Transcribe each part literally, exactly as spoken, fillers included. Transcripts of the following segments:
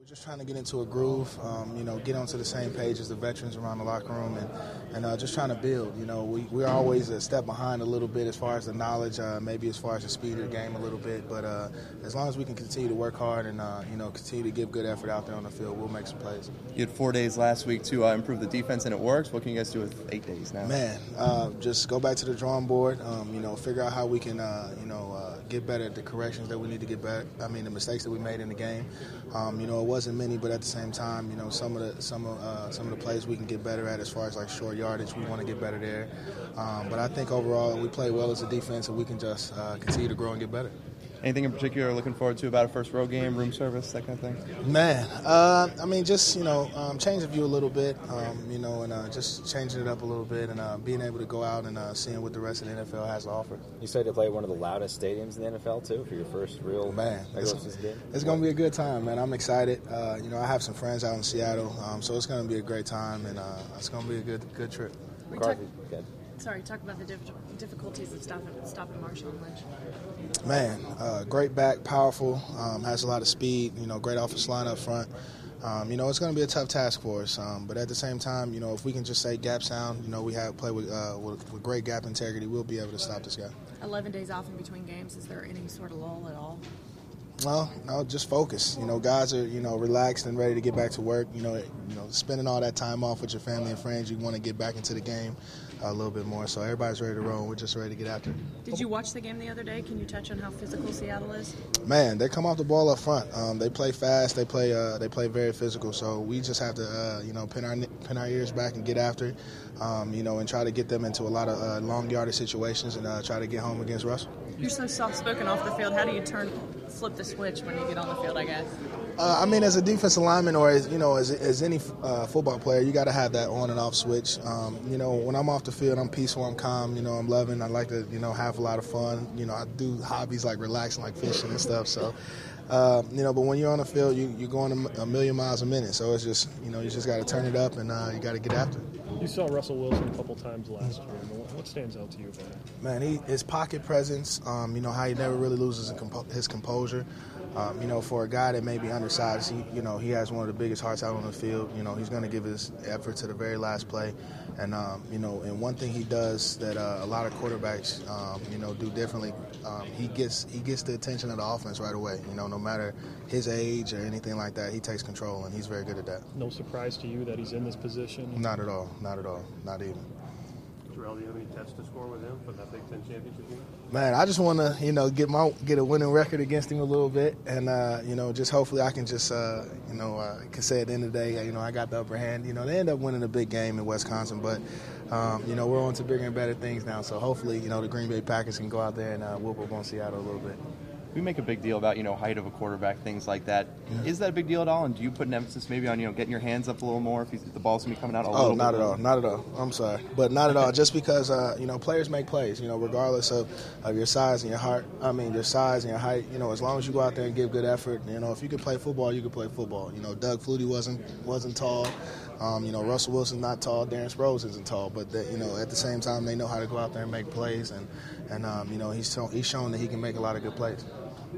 We're just trying to get into a groove, um, you know, get onto the same page as the veterans around the locker room, and, and uh, just trying to build. You know, we, we're always a step behind a little bit as far as the knowledge, uh, maybe as far as the speed of the game a little bit, but uh, as long as we can continue to work hard and, uh, you know, continue to give good effort out there on the field, we'll make some plays. You had four days last week to uh, improve the defense, and it works. What can you guys do with eight days now? Man, uh, just go back to the drawing board, um, you know, figure out how we can, uh, you know, uh, get better at the corrections that we need to get back. I mean, the mistakes that we made in the game. Um, you know, it wasn't many, but at the same time, you know, some of the some of uh, some of the plays we can get better at as far as like short yardage. We want to get better there. Um, but I think overall we play well as a defense, and we can just uh, continue to grow and get better. Anything in particular you're looking forward to about a first road game, room service, that kind of thing? Man, uh, I mean, just, you know, um, change the view a little bit, um, you know, and uh, just changing it up a little bit and uh, being able to go out and uh, seeing what the rest of the N F L has to offer. You said to play one of the loudest stadiums in the N F L, too, for your first real man, it's, game? It's going to be a good time, man. I'm excited. Uh, you know, I have some friends out in Seattle, um, so it's going to be a great time, and uh, it's going to be a good good trip. McCarthy, good. Sorry, talk about the diff- difficulties of stopping, stopping Marshawn Lynch. Man, uh, great back, powerful, um, has a lot of speed, you know, great offensive line up front. Um, you know, it's going to be a tough task for us, um, but at the same time, you know, if we can just say gap sound, you know, we have play with, uh, with, with great gap integrity, we'll be able to stop this guy. eleven days off in between games, is there any sort of lull at all? Well, no, just focus. You know, guys are, you know, relaxed and ready to get back to work. You know, you know, spending all that time off with your family and friends, you want to get back into the game a little bit more. So everybody's ready to roll. We're just ready to get after it. Did you watch the game the other day? Can you touch on how physical Seattle is? Man, they come off the ball up front. Um, they play fast. They play. Uh, they play very physical. So we just have to, uh, you know, pin our pin our ears back and get after it. Um, you know, and try to get them into a lot of uh, long yardage situations and uh, try to get home against Russell. You're so soft-spoken off the field. How do you turn, flip the switch when you get on the field, I guess? Uh, I mean, as a defensive lineman or, as, you know, as, as any uh, football player, you got to have that on and off switch. Um, you know, when I'm off the field, I'm peaceful, I'm calm, you know, I'm loving. I like to, you know, have a lot of fun. You know, I do hobbies like relaxing, like fishing and stuff. So, uh, you know, but when you're on the field, you, you're going a million miles a minute. So it's just, you know, you just got to turn it up and uh, you got to get after it. You saw Russell Wilson a couple times last year. What stands out to you about him? Man, he, his pocket presence, um, you know, how he never really loses his, compo- his composure. Um, you know, for a guy that may be undersized, he, you know, he has one of the biggest hearts out on the field. You know, he's going to give his effort to the very last play. And, um, you know, and one thing he does that uh, a lot of quarterbacks, um, you know, do differently, um, he gets he gets the attention of the offense right away. You know, no matter his age or anything like that, he takes control, and he's very good at that. No surprise to you that he's in this position? Not at all. Not at all. Not even. Terrell, do you have any tests to score with him for that Big Ten championship game? Man, I just want to, you know, get my get a winning record against him a little bit, and uh, you know, just hopefully I can just, uh, you know, uh, can say at the end of the day, you know, I got the upper hand. You know, they end up winning a big game in Wisconsin, but um, you know, we're on to bigger and better things now. So hopefully, you know, the Green Bay Packers can go out there and uh, whoop up on Seattle a little bit. We make a big deal about, you know, height of a quarterback, things like that. Yeah. Is that a big deal at all? And do you put an emphasis maybe on, you know, getting your hands up a little more if, he's, if the ball's going to be coming out a oh, little bit? Oh, not at more? all. Not at all. I'm sorry. But not at all. Just because, uh, you know, players make plays, you know, regardless of, of your size and your heart. I mean, your size and your height, you know, as long as you go out there and give good effort, you know, if you can play football, you can play football. You know, Doug Flutie wasn't wasn't tall. Um, you know, Russell Wilson's not tall. Darren Sproles isn't tall. But, they, you know, at the same time, they know how to go out there and make plays. And, and um, you know, he's, shown, he's shown that he can make a lot of good plays.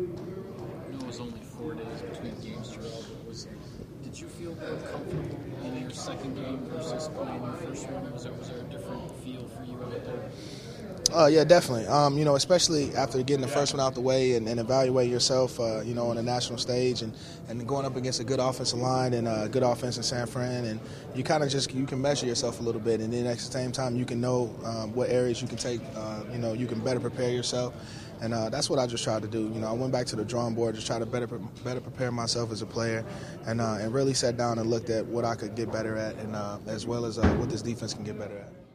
It was only four days between games, Terrell, but was, did you feel more comfortable in your second game versus playing your first one? Was there, was there a different feel for you out there? Uh, yeah, definitely. Um, you know, especially after getting the first one out the way and, and evaluating yourself, uh, you know, on a national stage and, and going up against a good offensive line and a good offense in San Fran. And you kind of just, you can measure yourself a little bit. And then at the same time, you can know um, what areas you can take, uh, you know, you can better prepare yourself. And uh, that's what I just tried to do. You know, I went back to the drawing board, just try to better better prepare myself as a player, and uh, and really sat down and looked at what I could get better at, and uh, as well as uh, what this defense can get better at.